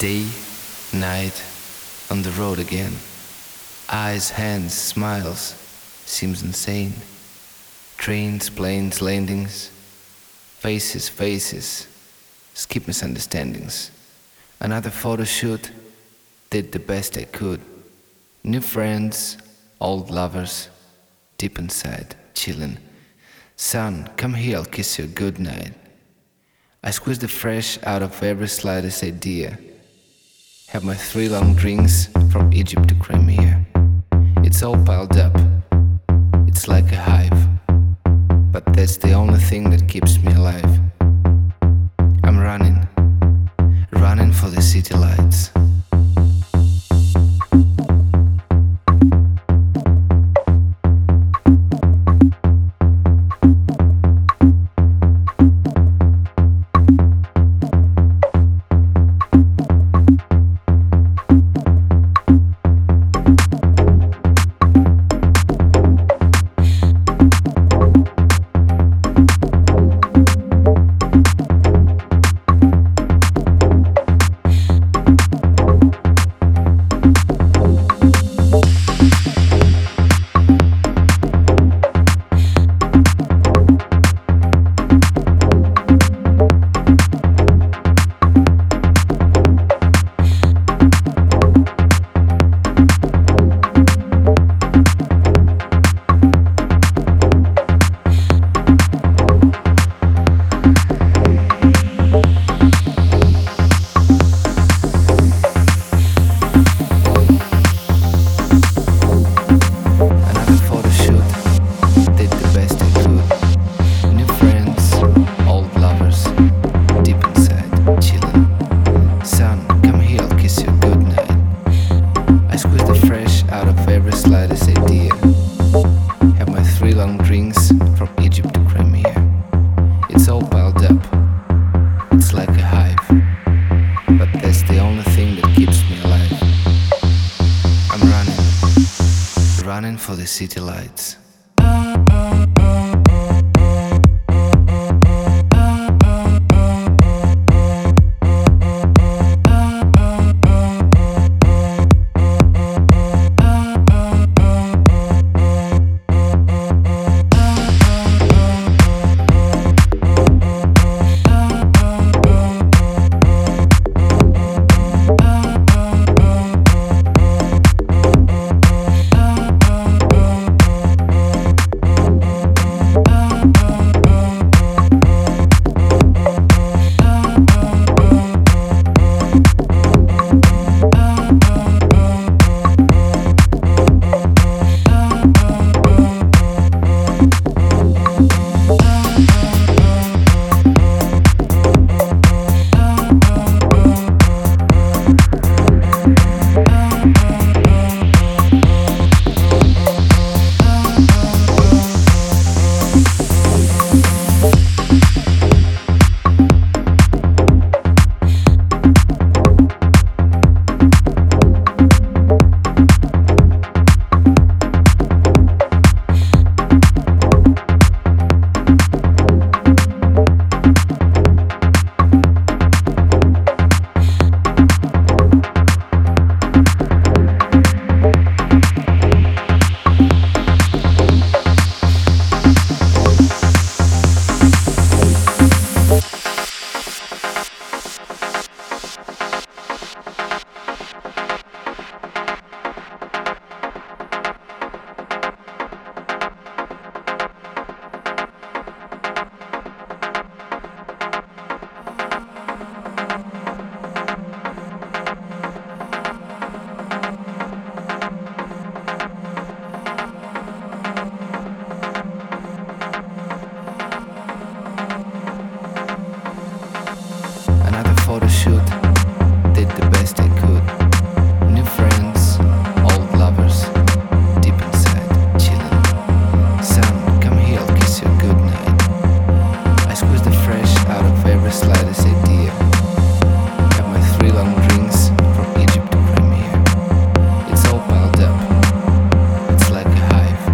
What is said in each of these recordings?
Day, night, on the road again. Eyes, hands, smiles, seems insane. Trains, planes, landings, faces, skip misunderstandings. Another photo shoot, did the best I could. New friends, old lovers, deep inside, chillin'. Sun, come here, I'll kiss you goodnight. I squeeze the fresh out of every slightest idea. Have my 3 long drinks from Egypt to Crimea. It's all piled up, it's like a hive, but that's the only thing that keeps me alive. I'm running for the city lights. Slightest idea. Have my 3 long drinks from Egypt to Crimea. It's all piled up, it's like a hive, but that's the only thing that keeps me alive. I'm running for the city lights. Photo shoot, did the best I could. New friends, old lovers, deep inside, chillin'. Sun, come here, I'll kiss you goodnight. I squeeze the fresh out of every slightest idea. Have my 3 long drinks from Egypt to Crimea. It's all piled up, it's like a hive,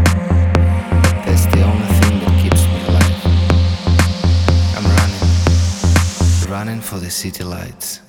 but that's the only thing that keeps me alive. I'm running for the city lights.